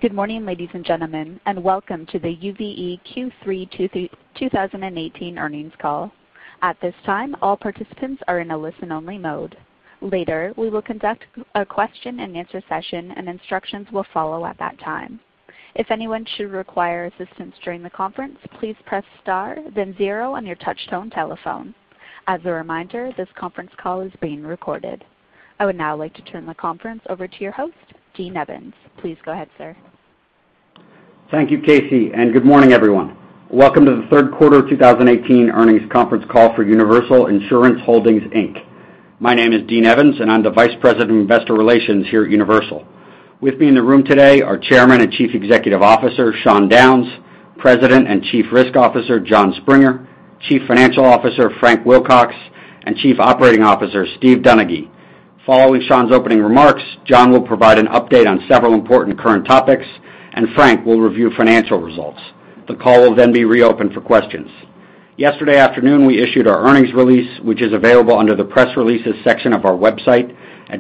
Good morning, ladies and gentlemen, and welcome to the UVE Q3 2018 earnings call. At this time, all participants are in a listen-only mode. Later, we will conduct a question-and-answer session, and instructions will follow at that time. If anyone should require assistance during the conference, please press star, then 0 on your touch-tone telephone. As a reminder, this conference call is being recorded. I would now like to turn the conference over to your host, Dean Evans. Please go ahead, sir. Thank you, Casey, and good morning, everyone. Welcome to the third quarter 2018 earnings conference call for Universal Insurance Holdings, Inc. My name is Dean Evans, and I'm the Vice President of Investor Relations here at Universal. With me in the room today are Chairman and Chief Executive Officer Sean Downes, President and Chief Risk Officer Jon Springer, Chief Financial Officer Frank Wilcox, and Chief Operating Officer Steve Donaghy. Following Sean's opening remarks, Jon will provide an update on several important current topics, and Frank will review financial results. The call will then be reopened for questions. Yesterday afternoon, we issued our earnings release, which is available under the Press Releases section of our website at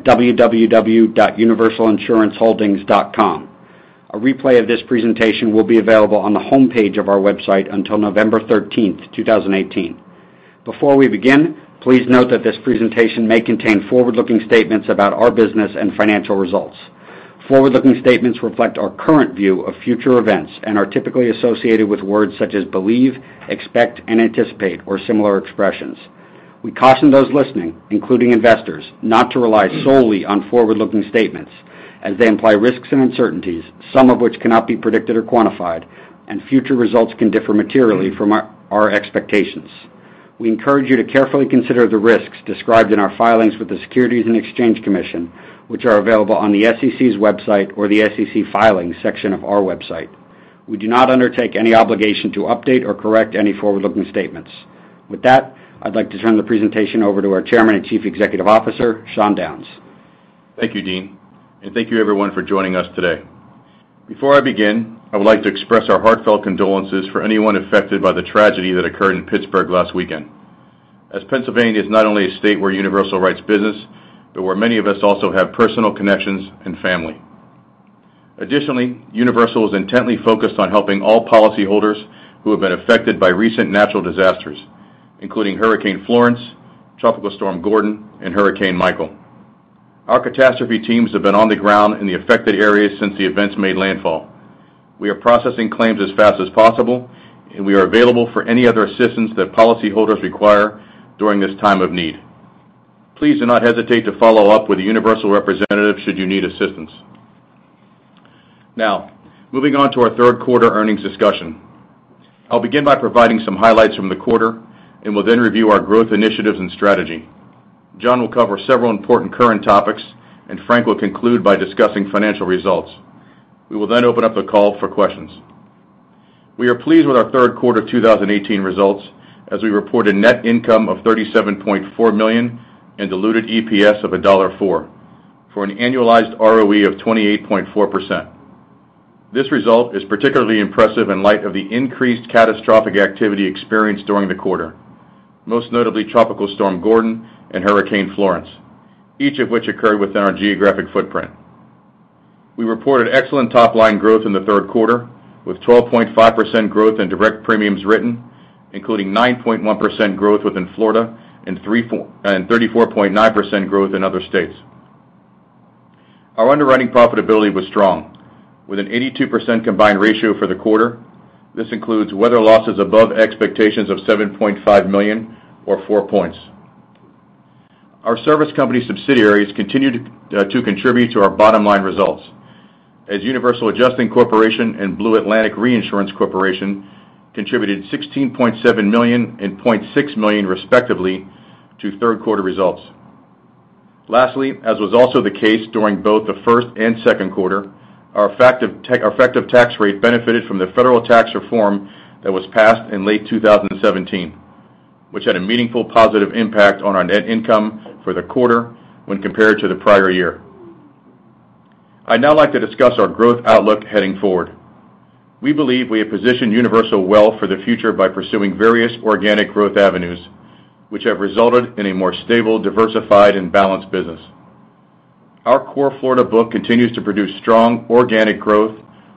www.universalinsuranceholdings.com. A replay of this presentation will be available on the homepage of our website until November 13th, 2018. Before we begin, please note that this presentation may contain forward-looking statements about our business and financial results. Forward-looking statements reflect our current view of future events and are typically associated with words such as believe, expect, and anticipate, or similar expressions. We caution those listening, including investors, not to rely solely on forward-looking statements, as they imply risks and uncertainties, some of which cannot be predicted or quantified, and future results can differ materially from our expectations. We encourage you to carefully consider the risks described in our filings with the Securities and Exchange Commission, which are available on the SEC's website or the SEC Filings section of our website. We do not undertake any obligation to update or correct any forward-looking statements. With that, I'd like to turn the presentation over to our Chairman and Chief Executive Officer, Sean Downes. Thank you, Dean, and thank you everyone for joining us today. Before I begin, I would like to express our heartfelt condolences for anyone affected by the tragedy that occurred in Pittsburgh last weekend. As Pennsylvania is not only a state where Universal writes business, but where many of us also have personal connections and family. Additionally, Universal is intently focused on helping all policyholders who have been affected by recent natural disasters, including Hurricane Florence, Tropical Storm Gordon, and Hurricane Michael. Our catastrophe teams have been on the ground in the affected areas since the events made landfall. We are processing claims as fast as possible, and we are available for any other assistance that policyholders require during this time of need. Please do not hesitate to follow up with a Universal representative should you need assistance. Now, moving on to our third quarter earnings discussion. I'll begin by providing some highlights from the quarter, and will then review our growth initiatives and strategy. Jon will cover several important current topics, and Frank will conclude by discussing financial results. We will then open up the call for questions. We are pleased with our third quarter 2018 results, as we reported net income of $37.4 million and diluted EPS of $1.04, for an annualized ROE of 28.4%. This result is particularly impressive in light of the increased catastrophic activity experienced during the quarter, most notably Tropical Storm Gordon and Hurricane Florence, each of which occurred within our geographic footprint. We reported excellent top-line growth in the third quarter, with 12.5% growth in direct premiums written, including 9.1% growth within Florida and 34.9% growth in other states. Our underwriting profitability was strong, with an 82% combined ratio for the quarter. This includes weather losses above expectations of $7.5 million, or 4 points. Our service company subsidiaries continue to contribute to our bottom-line results, as Universal Adjusting Corporation and Blue Atlantic Reinsurance Corporation contributed $16.7 million and $0.6 million, respectively, to third quarter results. Lastly, as was also the case during both the first and second quarter, our effective tax rate benefited from the federal tax reform that was passed in late 2017, which had a meaningful positive impact on our net income for the quarter when compared to the prior year. I'd now like to discuss our growth outlook heading forward. We believe we have positioned Universal well for the future by pursuing various organic growth avenues, which have resulted in a more stable, diversified, and balanced business. Our core Florida book continues to produce strong organic growth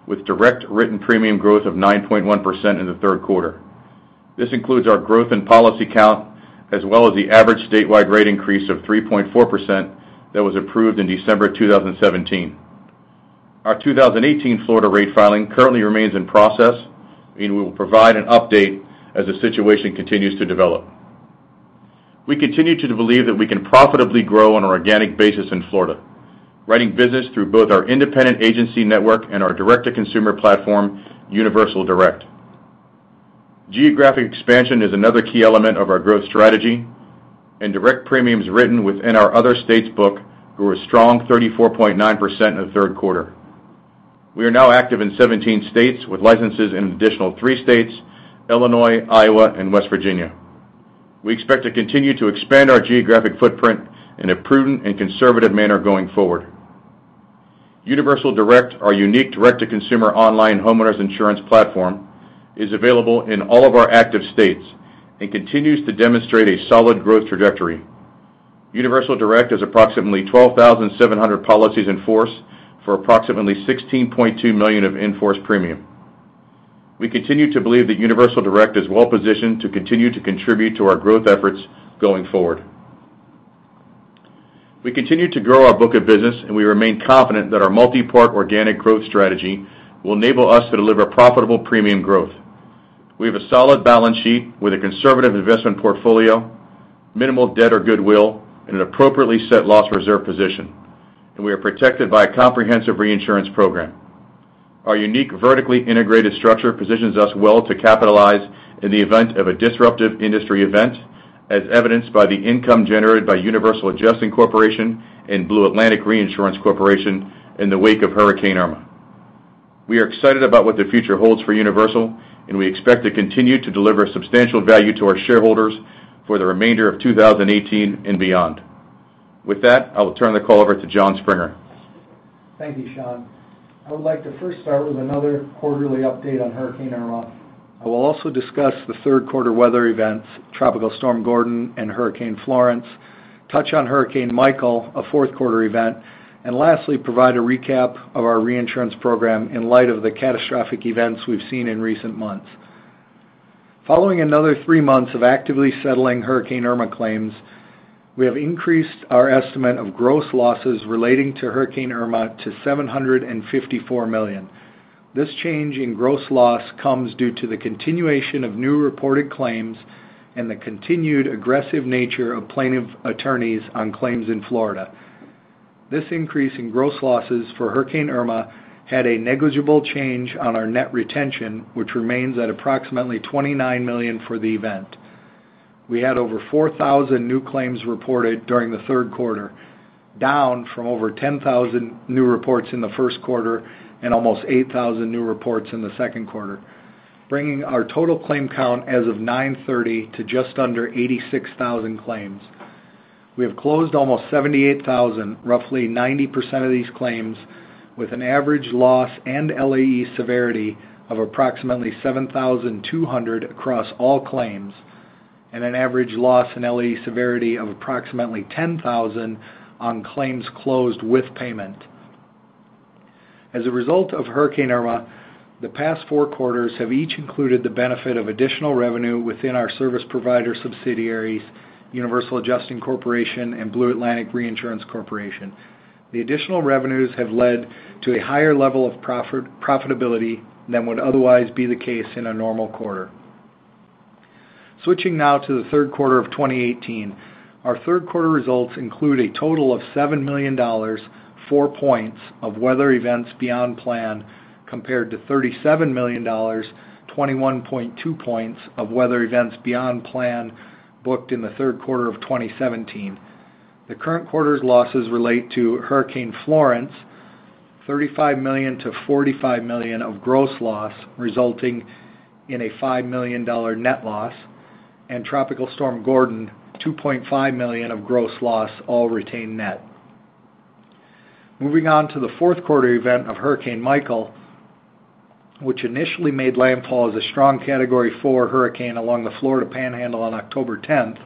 with direct written premium growth of 9.1% in the third quarter. This includes our growth in policy count, as well as the average statewide rate increase of 3.4% that was approved in December 2017. Our 2018 Florida rate filing currently remains in process, and we will provide an update as the situation continues to develop. We continue to believe that we can profitably grow on an organic basis in Florida, writing business through both our independent agency network and our direct-to-consumer platform, Universal Direct. Geographic expansion is another key element of our growth strategy, and direct premiums written within our other states book grew a strong 34.9% in the third quarter. We are now active in 17 states with licenses in an additional 3 states, Illinois, Iowa, and West Virginia. We expect to continue to expand our geographic footprint in a prudent and conservative manner going forward. Universal Direct, our unique direct-to-consumer online homeowners insurance platform, is available in all of our active states and continues to demonstrate a solid growth trajectory. Universal Direct has approximately 12,700 policies in force for approximately $16.2 million of in-force premium. We continue to believe that Universal Direct is well positioned to continue to contribute to our growth efforts going forward. We continue to grow our book of business, and we remain confident that our multi-part organic growth strategy will enable us to deliver profitable premium growth. We have a solid balance sheet with a conservative investment portfolio, minimal debt or goodwill, and an appropriately set loss reserve position, and we are protected by a comprehensive reinsurance program. Our unique vertically integrated structure positions us well to capitalize in the event of a disruptive industry event, as evidenced by the income generated by Universal Adjusting Corporation and Blue Atlantic Reinsurance Corporation in the wake of Hurricane Irma. We are excited about what the future holds for Universal, and we expect to continue to deliver substantial value to our shareholders for the remainder of 2018 and beyond. With that, I will turn the call over to Jon Springer. Thank you, Sean. I would like to first start with another quarterly update on Hurricane Irma. I will also discuss the third quarter weather events, Tropical Storm Gordon and Hurricane Florence, touch on Hurricane Michael, a fourth quarter event, and lastly provide a recap of our reinsurance program in light of the catastrophic events we've seen in recent months. Following another 3 months of actively settling Hurricane Irma claims, we have increased our estimate of gross losses relating to Hurricane Irma to $754 million. This change in gross loss comes due to the continuation of new reported claims and the continued aggressive nature of plaintiff attorneys on claims in Florida. This increase in gross losses for Hurricane Irma had a negligible change on our net retention, which remains at approximately $29 million for the event. We had over 4,000 new claims reported during the third quarter, down from over 10,000 new reports in the first quarter and almost 8,000 new reports in the second quarter, bringing our total claim count as of 9/30 to just under 86,000 claims. We have closed almost 78,000, roughly 90% of these claims, with an average loss and LAE severity of approximately 7,200 across all claims, and an average loss and LAE severity of approximately 10,000 on claims closed with payment. As a result of Hurricane Irma, the past 4 quarters have each included the benefit of additional revenue within our service provider subsidiaries, Universal Adjusting Corporation and Blue Atlantic Reinsurance Corporation. The additional revenues have led to a higher level of profitability than would otherwise be the case in a normal quarter. Switching now to the third quarter of 2018, our third quarter results include a total of $7 million, 4 points, of weather events beyond plan, compared to $37 million, 21.2 points, of weather events beyond plan booked in the third quarter of 2017. The current quarter's losses relate to Hurricane Florence, $35 million to $45 million of gross loss, resulting in a $5 million net loss, and Tropical Storm Gordon, $2.5 million of gross loss, all retained net. Moving on to the fourth quarter event of Hurricane Michael, which initially made landfall as a strong Category 4 hurricane along the Florida Panhandle on October 10th,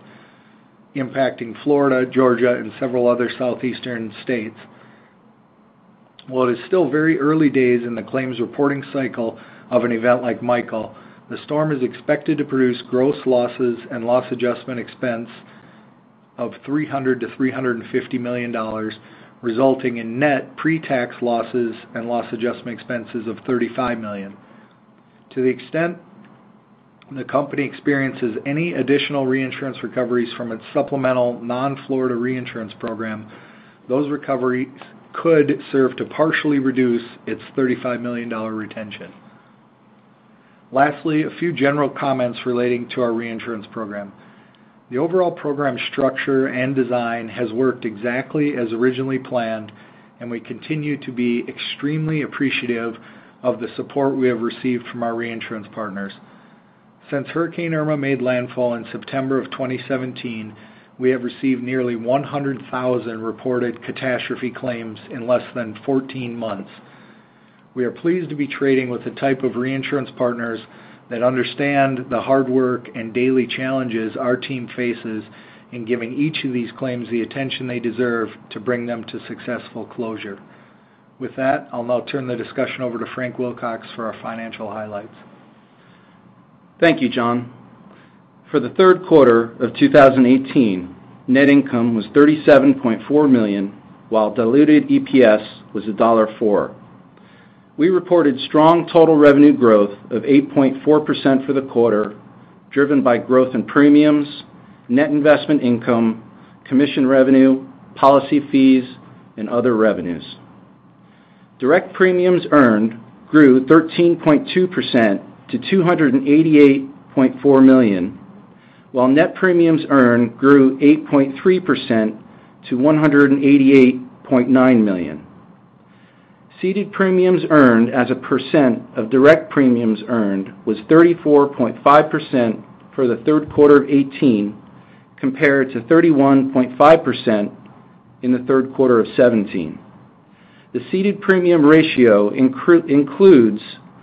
impacting Florida, Georgia, and several other southeastern states. While it is still very early days in the claims reporting cycle of an event like Michael, the storm is expected to produce gross losses and loss adjustment expense of $300 to $350 million, resulting in net pre-tax losses and loss adjustment expenses of $35 million. To the extent the company experiences any additional reinsurance recoveries from its supplemental non-Florida reinsurance program, those recoveries could serve to partially reduce its $35 million retention. Lastly, a few general comments relating to our reinsurance program. The overall program structure and design has worked exactly as originally planned, and we continue to be extremely appreciative of the support we have received from our reinsurance partners. Since Hurricane Irma made landfall in September of 2017, we have received nearly 100,000 reported catastrophe claims in less than 14 months. We are pleased to be trading with the type of reinsurance partners that understand the hard work and daily challenges our team faces in giving each of these claims the attention they deserve to bring them to successful closure. With that, I'll now turn the discussion over to Frank Wilcox for our financial highlights. Thank you, John. For the third quarter of 2018, net income was $37.4 million, while diluted EPS was $1.04. We reported strong total revenue growth of 8.4% for the quarter, driven by growth in premiums, net investment income, commission revenue, policy fees, and other revenues. Direct premiums earned grew 13.2% to $288.4 million, while net premiums earned grew 8.3% to $188.9 million. Ceded premiums earned as a percent of direct premiums earned was 34.5% for the third quarter of 2018 compared to 31.5% in the third quarter of 2017. The ceded premium ratio includes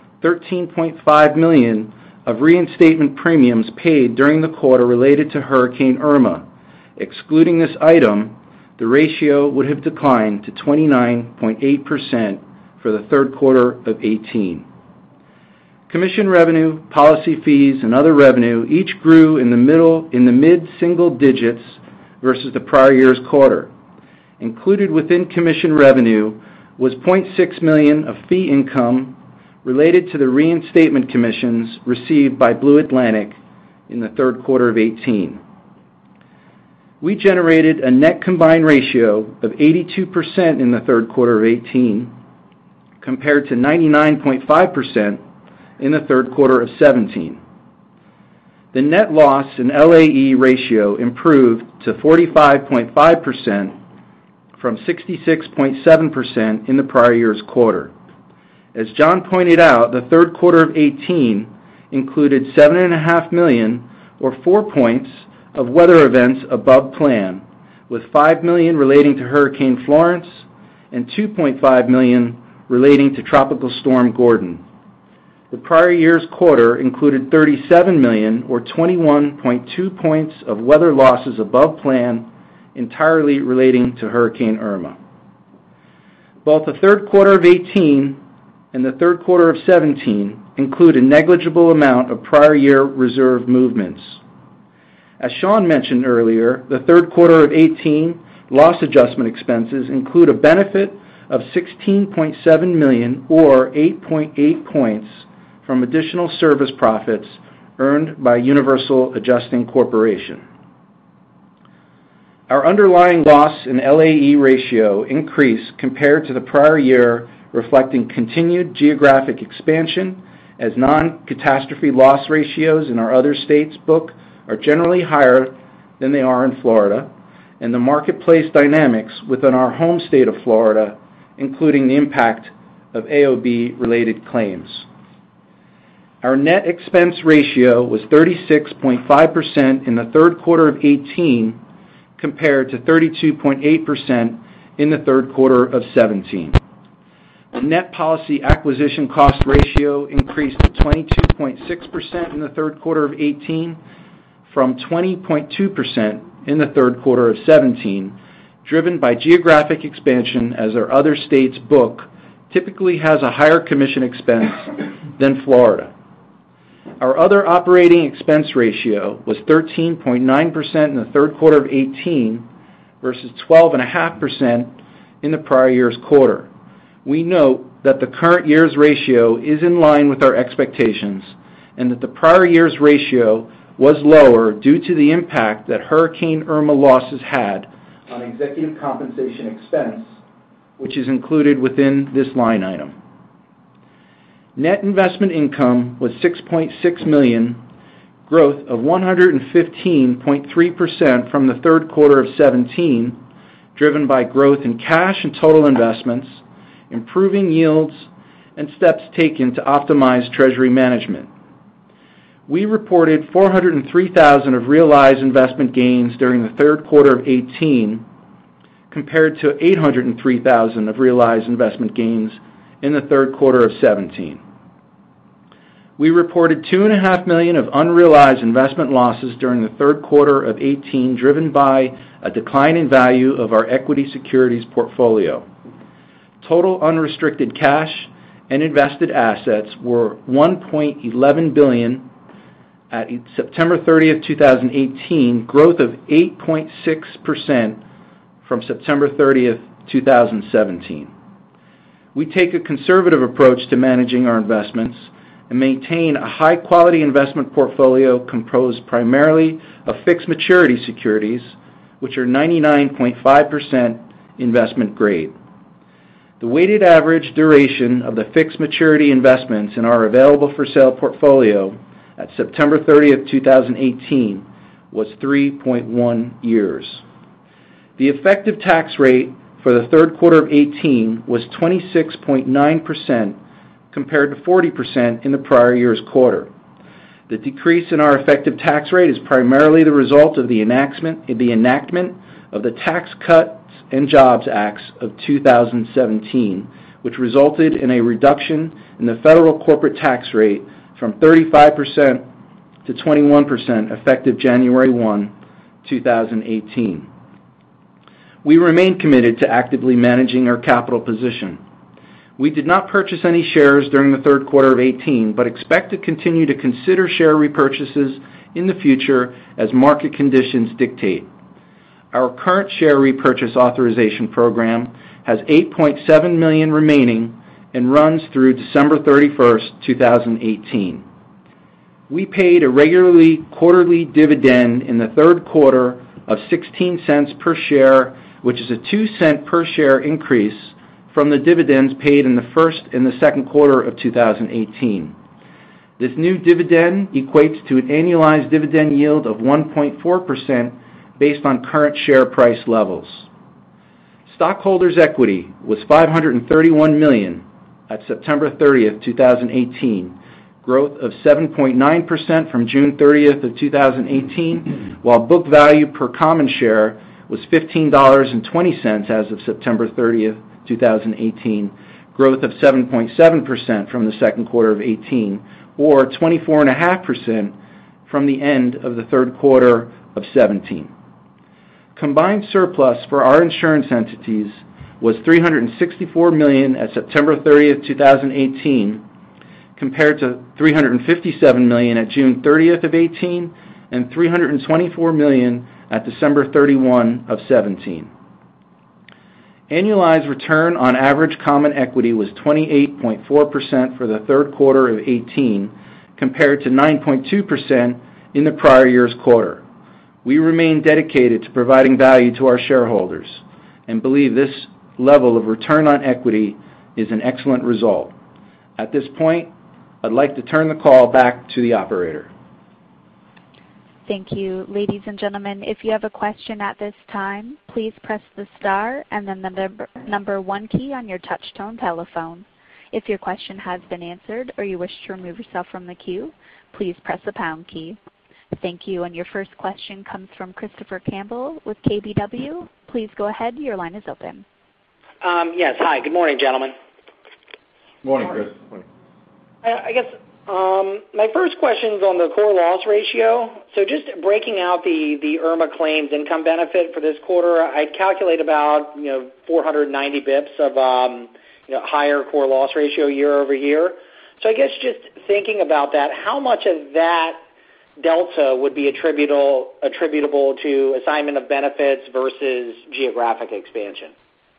$13.5 million of reinstatement premiums paid during the quarter related to Hurricane Irma. Excluding this item, the ratio would have declined to 29.8% for the third quarter of 2018. Commission revenue, policy fees, and other revenue each grew in the mid-single digits versus the prior year's quarter. Included within commission revenue was $0.6 million of fee income related to the reinstatement commissions received by Blue Atlantic in the third quarter of 2018. We generated a net combined ratio of 82% in the third quarter of 2018 compared to 99.5% in the third quarter of 2017. The net loss and LAE ratio improved to 45.5% from 66.7% in the prior year's quarter. As John pointed out, the third quarter of 2018 included $7.5 million or 4 points of weather events above plan, with $5 million relating to Hurricane Florence and $2.5 million relating to Tropical Storm Gordon. The prior year's quarter included $37 million or 21.2 points of weather losses above plan, entirely relating to Hurricane Irma. Both the third quarter of 2018 and the third quarter of 2017 include a negligible amount of prior year reserve movements. As Sean mentioned earlier, the third quarter of 2018 loss adjustment expenses include a benefit of $16.7 million or 8.8 points from additional service profits earned by Universal Adjusting Corporation. Our underlying loss and LAE ratio increased compared to the prior year, reflecting continued geographic expansion as non-catastrophe loss ratios in our other states book are generally higher than they are in Florida, and the marketplace dynamics within our home state of Florida, including the impact of AOB-related claims. Our net expense ratio was 36.5% in the third quarter of 2018 compared to 32.8% in the third quarter of 2017. The net policy acquisition cost ratio increased to 22.6% in the third quarter of 2018 from 20.2% in the third quarter of 2017, driven by geographic expansion as our other states' book typically has a higher commission expense than Florida. Our other operating expense ratio was 13.9% in the third quarter of 2018 versus 12.5% in the prior year's quarter. We note that the current year's ratio is in line with our expectations and that the prior year's ratio was lower due to the impact that Hurricane Irma losses had on executive compensation expense, which is included within this line item. Net investment income was $6.6 million, growth of 115.3% from the third quarter of 2017, driven by growth in cash and total investments, improving yields, and steps taken to optimize treasury management. We reported $403,000 of realized investment gains during the third quarter of 2018 compared to $803,000 of realized investment gains in the third quarter of 2017. We reported $2.5 million of unrealized investment losses during the third quarter of 2018, driven by a decline in value of our equity securities portfolio. Total unrestricted cash and invested assets were $1.11 billion at September 30th, 2018, growth of 8.6% from September 30th, 2017. We take a conservative approach to managing our investments and maintain a high-quality investment portfolio composed primarily of fixed maturity securities, which are 99.5% investment grade. The weighted average duration of the fixed maturity investments in our available-for-sale portfolio at September 30th, 2018 was 3.1 years. The effective tax rate for the third quarter of 2018 was 26.9% compared to 40% in the prior year's quarter. The decrease in our effective tax rate is primarily the result of the enactment of the Tax Cuts and Jobs Act of 2017, which resulted in a reduction in the federal corporate tax rate from 35% to 21% effective January 1, 2018. We remain committed to actively managing our capital position. We did not purchase any shares during the third quarter of 2018, but expect to continue to consider share repurchases in the future as market conditions dictate. Our current share repurchase authorization program has $8.7 million remaining and runs through December 31st, 2018. We paid a regularly quarterly dividend in the third quarter of 16 cents per share, which is a 2 cent per share increase from the dividends paid in the first and the second quarter of 2018. This new dividend equates to an annualized dividend yield of 1.4% based on current share price levels. Stockholders' equity was $531 million at September 30th, 2018, growth of 7.9% from June 30th of 2018, while book value per common share was $15.20 as of September 30th, 2018, growth of 7.7% from the second quarter of 2018, or 24.5% from the end of the third quarter of 2017. Combined surplus for our insurance entities was $364 million at September 30th, 2018, compared to $357 million at June 30th of 2018 and $324 million at December 31 of 2017. Annualized return on average common equity was 28.4% for the third quarter of 2018, compared to 9.2% in the prior year's quarter. We remain dedicated to providing value to our shareholders and believe this level of return on equity is an excellent result. At this point, I'd like to turn the call back to the operator. Thank you. Ladies and gentlemen, if you have a question at this time, please press the star and then the number 1 key on your touch-tone telephone. If your question has been answered or you wish to remove yourself from the queue, please press the pound key. Thank you. And your first question comes from Christopher Campbell with KBW. Please go ahead. Your line is open. Yes. Hi. Good morning, gentlemen. Morning, Chris. I guess My first question's on the core loss ratio. So just breaking out the Irma claims income benefit for this quarter, I'd calculate about 490 bips of higher core loss ratio year over year. So I guess just thinking about that, how much of that delta would be attributable to assignment of benefits versus geographic expansion?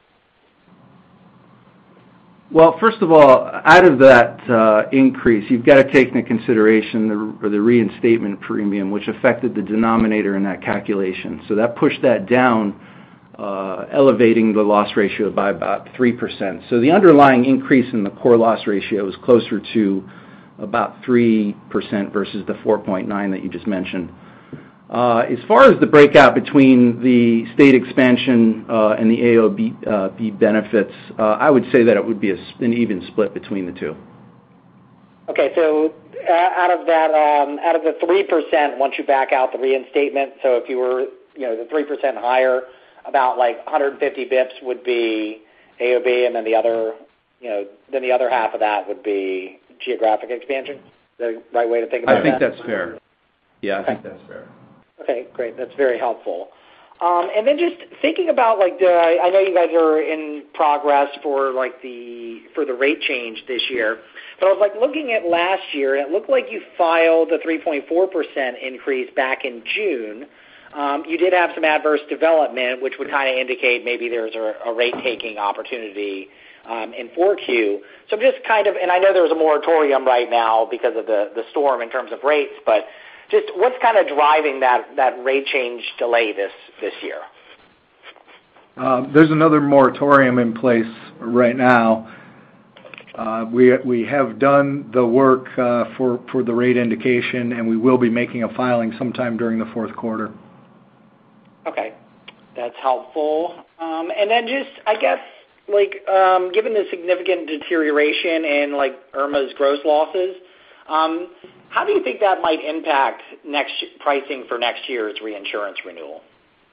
Well, first of all, out of that increase, you've got to take into consideration the reinstatement premium, which affected the denominator in that calculation. So that pushed that down, elevating the loss ratio by about 3%. So the underlying increase in the core loss ratio is closer to about 3% versus the 4.9 that you just mentioned. As far as the breakout between the state expansion and the AOB benefits, I would say that it would be an even split between the two. Okay, so out of the 3%, once you back out the reinstatement, so if you were the 3% higher, about like 150 bips would be AOB, and then the other half of that would be geographic expansion. Is that the right way to think about that? I think that's fair. Yeah, I think that's fair. Okay, great. That's very helpful. And then just thinking about I know you guys are in progress for the rate change this year, but I was looking at last year, and it looked like you filed a 3.4% increase back in June. You did have some adverse development, which would kind of indicate maybe there's a rate taking opportunity in 4Q. So I'm just and I know there's a moratorium right now because of the storm in terms of rates, but just what's kind of driving that rate change delay this year? There's another moratorium in place right now. We have done the work for the rate indication, and we will be making a filing sometime during the fourth quarter. Okay, that's helpful. And then just, I guess, given the significant deterioration in Irma's gross losses, how do you think that might impact pricing for next year's reinsurance renewal?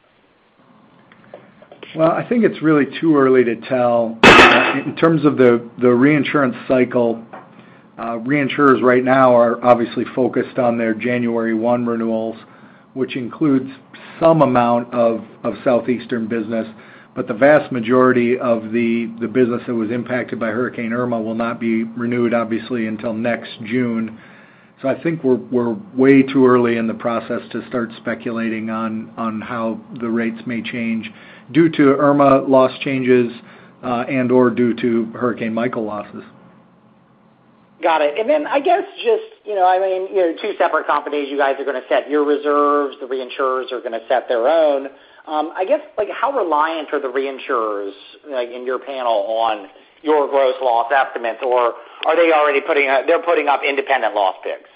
Well, I think it's really too early to tell. In terms of the reinsurance cycle, reinsurers right now are obviously focused on their January 1 renewals, which includes some amount of southeastern business, but the vast majority of the business that was impacted by Hurricane Irma will not be renewed, obviously, until next June. So I think we're way too early in the process to start speculating on how the rates may change due to Irma loss changes and or due to Hurricane Michael losses. Got it. And then I guess just, two separate companies, you guys are going to set your reserves, the reinsurers are going to set their own. I guess, how reliant are the reinsurers, in your panel on your gross loss estimates, or are they already putting up independent loss picks?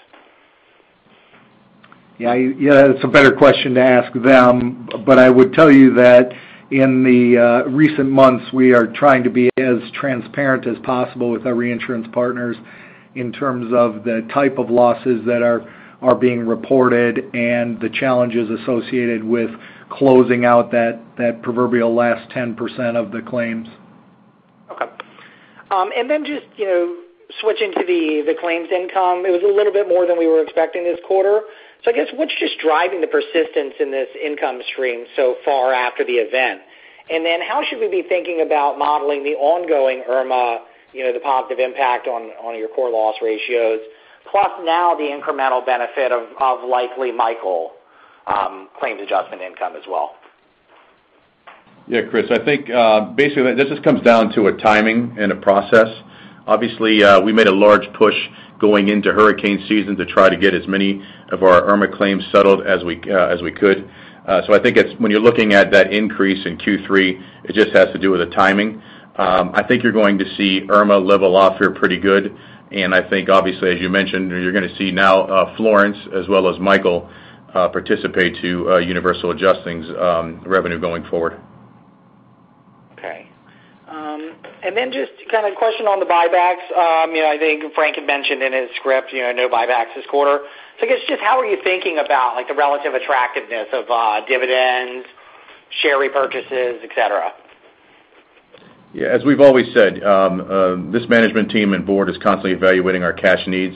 Yeah, it's a better question to ask them, but I would tell you that in the recent months, we are trying to be as transparent as possible with our reinsurance partners in terms of the type of losses that are being reported and the challenges associated with closing out that proverbial last 10% of the claims. Okay. And then just, switching to the claims income, it was a little bit more than we were expecting this quarter. So I guess what's just driving the persistence in this income stream so far after the event? And then how should we be thinking about modeling the ongoing Irma, the positive impact on your core loss ratios, plus now the incremental benefit of likely Michael claims adjustment income as well? Yeah, Chris, I think basically this just comes down to a timing and a process. Obviously, we made a large push going into hurricane season to try to get as many of our Irma claims settled as we could. So I think it's when you're looking at that increase in Q3, it just has to do with the timing. I think you're going to see Irma level off here pretty good, and I think obviously, as you mentioned, you're going to see now Florence as well as Michael participate to Universal Adjusting's revenue going forward. Okay. And then just kind of a question on the buybacks. I think Frank had mentioned in his script, no buybacks this quarter. So I guess just how are you thinking about the relative attractiveness of dividends, share repurchases, et cetera? Yeah, as we've always said, this management team and board is constantly evaluating our cash needs.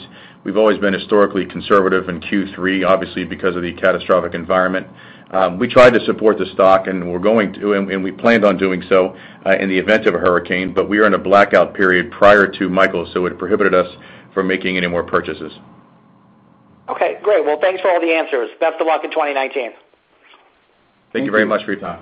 We've always been historically conservative in Q3, obviously because of the catastrophic environment. We tried to support the stock, and we're going to, and we planned on doing so in the event of a hurricane, but we were in a blackout period prior to Michael, so it prohibited us from making any more purchases. Okay, great. Well, thanks for all the answers. Best of luck in 2019. Thank you very much for your time.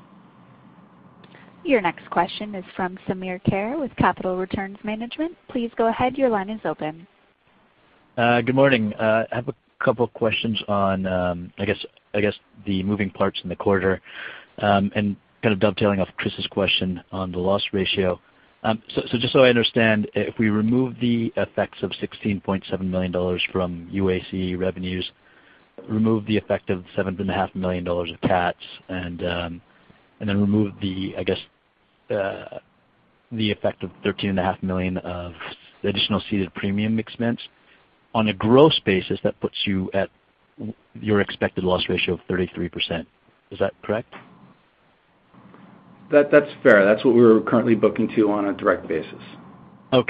Your next question is from Samir Khair with Capital Returns Management. Please go ahead. Your line is open. Good morning. I have a couple questions on, I guess the moving parts in the quarter, and kind of dovetailing off Chris's question on the loss ratio. So just so I understand, if we remove the effects of $16.7 million from UAC revenues, remove the effect of $7.5 million of cats, and then remove the, I guess, the effect of $13.5 million of additional ceded premium expense, on a gross basis, that puts you at your expected loss ratio of 33%. Is that correct? That's fair. That's what we're currently booking to on a direct basis. Okay.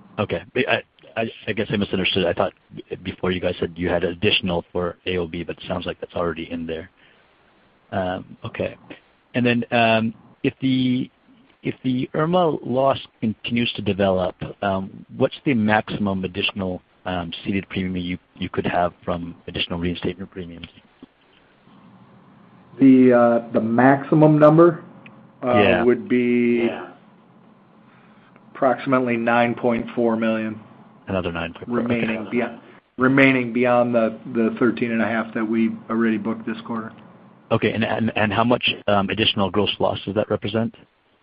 I guess I misunderstood. I thought before you guys said you had additional for AOB, but it sounds like that's already in there. Okay. And then if the Irma loss continues to develop, what's the maximum additional ceded premium you could have from additional reinstatement premiums? The maximum number would be approximately $9.4 million. Another 9.4 remaining beyond the 13.5 that we already booked this quarter. Okay, and how much additional gross loss does that represent?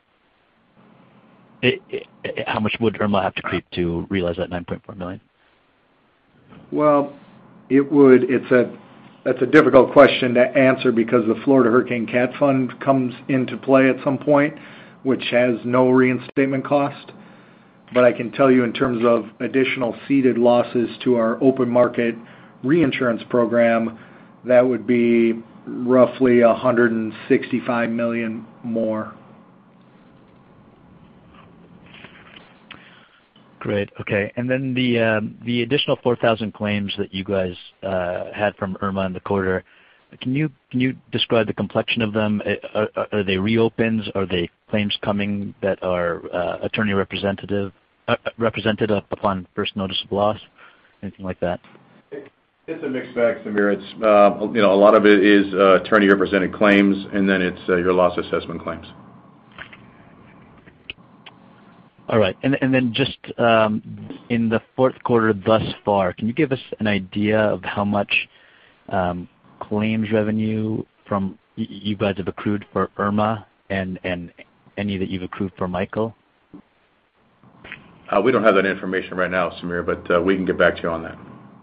How much would Irma have to creep to realize that $9.4 million? Well, that's a difficult question to answer because the Florida Hurricane Cat Fund comes into play at some point, which has no reinstatement cost. But I can tell you in terms of additional ceded losses to our open market reinsurance program, that would be roughly $165 million more. Great. Okay. And then the additional 4,000 claims that you guys had from Irma in the quarter, can you describe the complexion of them? Are they reopens? Are they claims coming that are attorney represented upon first notice of loss? Anything like that? It's a mixed bag, Samir. It's a lot of it is attorney represented claims, and then it's your loss assessment claims. All right. And then just in the fourth quarter thus far, can you give us an idea of how much claims revenue from you guys have accrued for Irma and any that you've accrued for Michael? We don't have that information right now, Samir, but we can get back to you on that.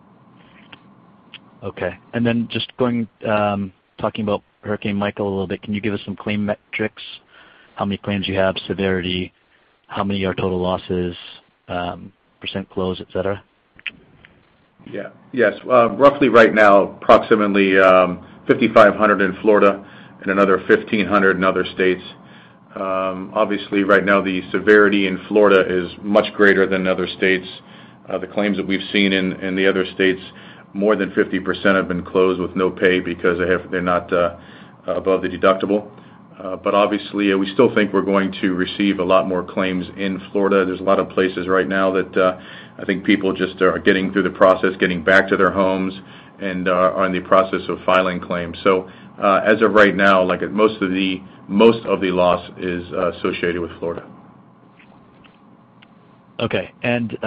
Okay. And then just talking about Hurricane Michael a little bit, can you give us some claim metrics? How many claims you have, severity, how many are total losses, percent close, et cetera? Yeah. Yes. Roughly right now, approximately 5,500 in Florida and another 1,500 in other states. Obviously, right now the severity in Florida is much greater than other states. The claims that we've seen in the other states, more than 50% have been closed with no pay because they're not above the deductible. But obviously, we still think we're going to receive a lot more claims in Florida. There's a lot of places right now that I think people just are getting through the process, getting back to their homes, and are in the process of filing claims. So as of right now, like most of the loss is associated with Florida. Okay, and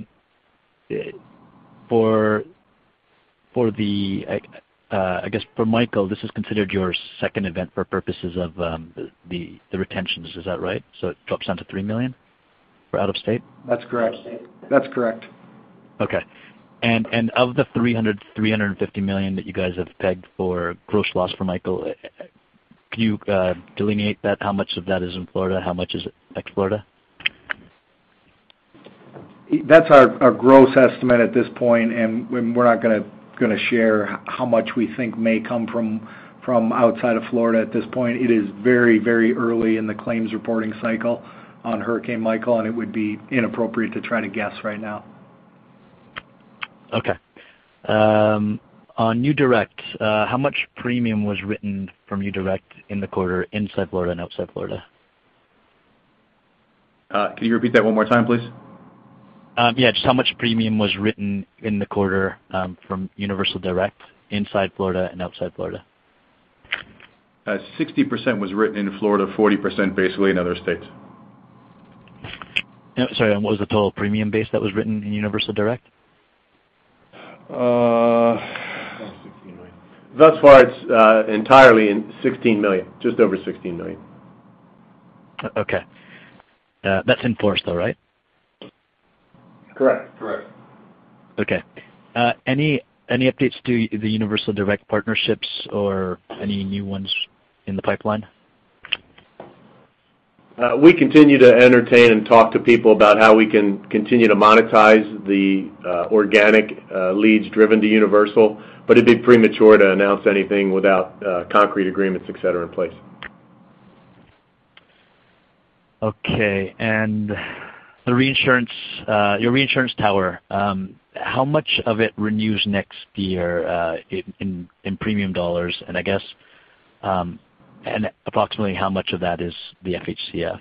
for the I guess for Michael, this is considered your second event for purposes of the retentions. Is that right? So it drops down to $3 million for out of state. That's correct. That's correct. Okay, and of the $350 million that you guys have pegged for gross loss for Michael, can you delineate that? How much of that is in Florida? How much is ex-Florida? That's our gross estimate at this point, and we're not going to share how much we think may come from outside of Florida at this point. It is very, very early in the claims reporting cycle on Hurricane Michael, and it would be inappropriate to try to guess right now. Okay. On UDirect, how much premium was written from UDirect in the quarter inside Florida and outside Florida? Can you repeat that one more time, please? Yeah, just how much premium was written in the quarter from Universal Direct inside Florida and outside Florida? 60% was written in Florida, 40% basically in other states. Sorry, and what was the total premium base that was written in Universal Direct? Thus far, it's entirely in $16 million, just over $16 million. Okay. That's in force, though, right? Correct. Okay. Any updates to the Universal Direct partnerships or any new ones in the pipeline? We continue to entertain and talk to people about how we can continue to monetize the organic leads driven to Universal, but it'd be premature to announce anything without concrete agreements, et cetera, in place. Okay, and the reinsurance, your reinsurance tower, how much of it renews next year in premium dollars, and I guess, and approximately how much of that is the FHCF?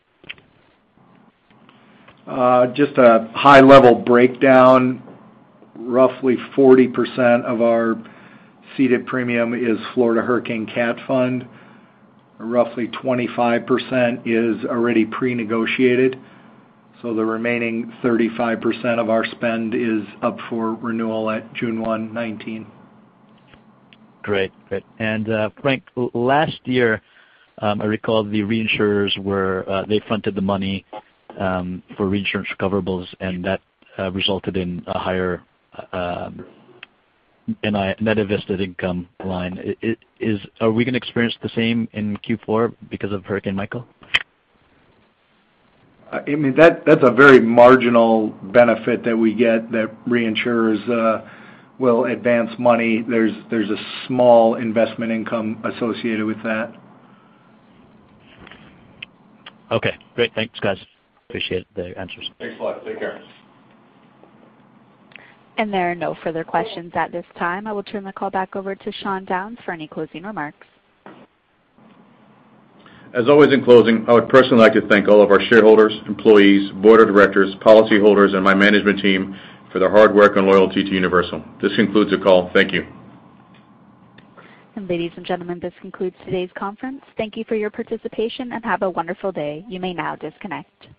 Just a high-level breakdown, roughly 40% of our ceded premium is Florida Hurricane Cat Fund. Roughly 25% is already pre-negotiated. So the remaining 35% of our spend is up for renewal at June 1, 19. Great. And Frank, last year, I recall the reinsurers they fronted the money for reinsurance recoverables, and that resulted in a higher net invested income line. Are we going to experience the same in Q4 because of Hurricane Michael? I mean, that's a very marginal benefit that we get, that reinsurers will advance money. There's a small investment income associated with that. Okay, great. Thanks, guys. Appreciate the answers. Thanks a lot. Take care. And there are no further questions at this time. I will turn the call back over to Sean Downes for any closing remarks. As always, in closing, I would personally like to thank all of our shareholders, employees, board of directors, policyholders, and my management team for their hard work and loyalty to Universal. This concludes the call. Thank you. And ladies and gentlemen, this concludes today's conference. Thank you for your participation and have a wonderful day. You may now disconnect.